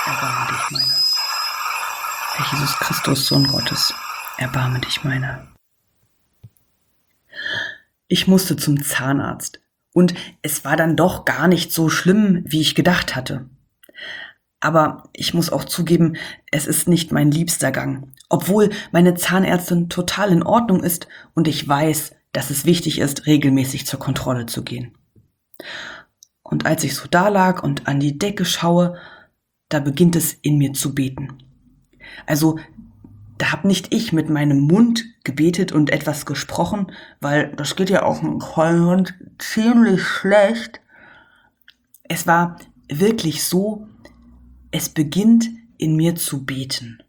erbarme dich meiner. Herr Jesus Christus, Sohn Gottes, erbarme dich meiner. Ich musste zum Zahnarzt und es war dann doch gar nicht so schlimm, wie ich gedacht hatte. Aber ich muss auch zugeben, es ist nicht mein liebster Gang, obwohl meine Zahnärztin total in Ordnung ist und ich weiß, dass es wichtig ist, regelmäßig zur Kontrolle zu gehen. Und als ich so da lag und an die Decke schaue, da beginnt es in mir zu beten. Also, da hab nicht ich mit meinem Mund gebetet und etwas gesprochen, weil das geht ja auch einem Hund ziemlich schlecht. Es war wirklich so, es beginnt in mir zu beten.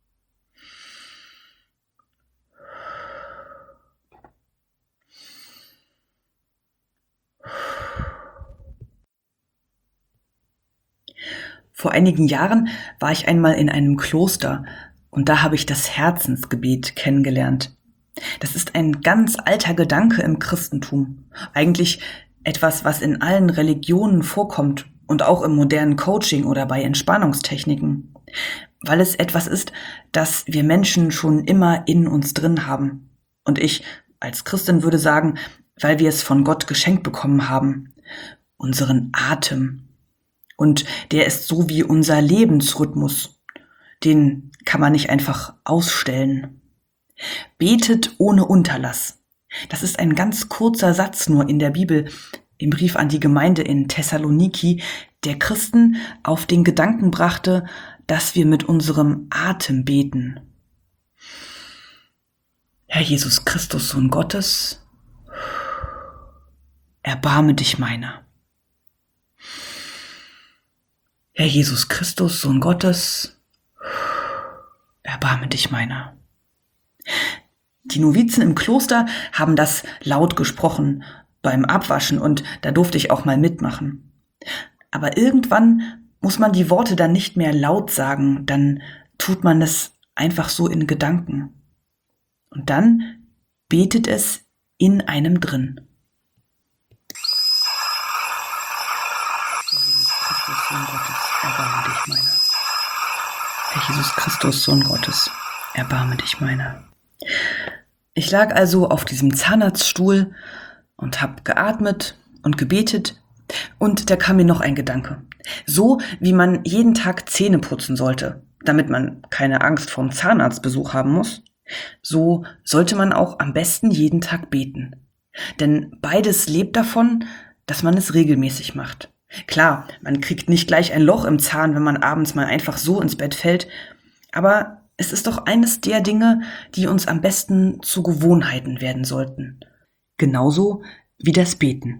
Vor einigen Jahren war ich einmal in einem Kloster und da habe ich das Herzensgebet kennengelernt. Das ist ein ganz alter Gedanke im Christentum. Eigentlich etwas, was in allen Religionen vorkommt und auch im modernen Coaching oder bei Entspannungstechniken. Weil es etwas ist, das wir Menschen schon immer in uns drin haben. Und ich als Christin würde sagen, weil wir es von Gott geschenkt bekommen haben. Unseren Atem. Und der ist so wie unser Lebensrhythmus. Den kann man nicht einfach ausstellen. Betet ohne Unterlass. Das ist ein ganz kurzer Satz nur in der Bibel, im Brief an die Gemeinde in Thessaloniki, der Christen auf den Gedanken brachte, dass wir mit unserem Atem beten. Herr Jesus Christus, Sohn Gottes, erbarme dich meiner. Herr Jesus Christus, Sohn Gottes, erbarme dich meiner. Die Novizen im Kloster haben das laut gesprochen beim Abwaschen und da durfte ich auch mal mitmachen. Aber irgendwann muss man die Worte dann nicht mehr laut sagen, dann tut man es einfach so in Gedanken. Und dann betet es in einem drin. Herr Jesus Christus, Sohn Gottes, erbarme dich meiner. Ich lag also auf diesem Zahnarztstuhl und hab geatmet und gebetet und da kam mir noch ein Gedanke. So wie man jeden Tag Zähne putzen sollte, damit man keine Angst vorm Zahnarztbesuch haben muss, so sollte man auch am besten jeden Tag beten. Denn beides lebt davon, dass man es regelmäßig macht. Klar, man kriegt nicht gleich ein Loch im Zahn, wenn man abends mal einfach so ins Bett fällt, aber es ist doch eines der Dinge, die uns am besten zu Gewohnheiten werden sollten. Genauso wie das Beten.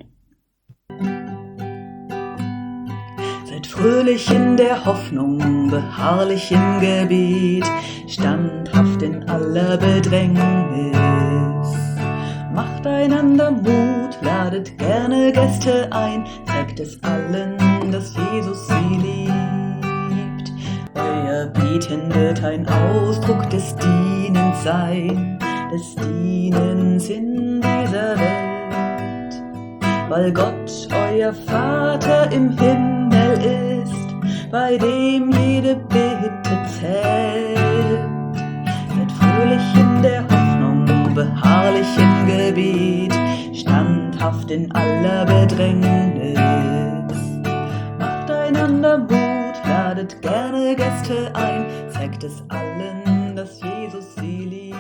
Seid fröhlich in der Hoffnung, beharrlich im Gebet, standhaft in aller Bedrängnis. Macht einander Mut, ladet gerne Gäste ein, zeigt es allen, dass Jesus sie liebt. Euer Beten wird ein Ausdruck des Dienens sein, des Dienens in dieser Welt. Weil Gott euer Vater im Himmel ist, bei dem jede Bitte zählt. Seid fröhlich in der Hoffnung, beharrlich im Gebet, standhaft in aller Bedrängnis. Macht einander Mut, ladet gerne Gäste ein, zeigt es allen, dass Jesus sie liebt.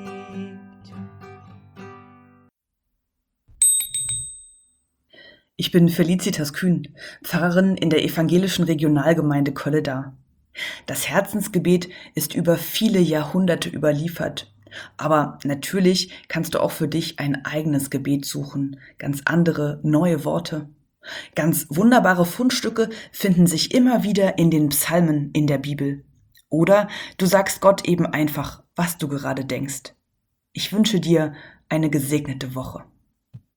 Ich bin Felicitas Kühn, Pfarrerin in der evangelischen Regionalgemeinde Kölleda. Das Herzensgebet ist über viele Jahrhunderte überliefert. Aber natürlich kannst du auch für dich ein eigenes Gebet suchen, ganz andere, neue Worte. Ganz wunderbare Fundstücke finden sich immer wieder in den Psalmen in der Bibel. Oder du sagst Gott eben einfach, was du gerade denkst. Ich wünsche dir eine gesegnete Woche.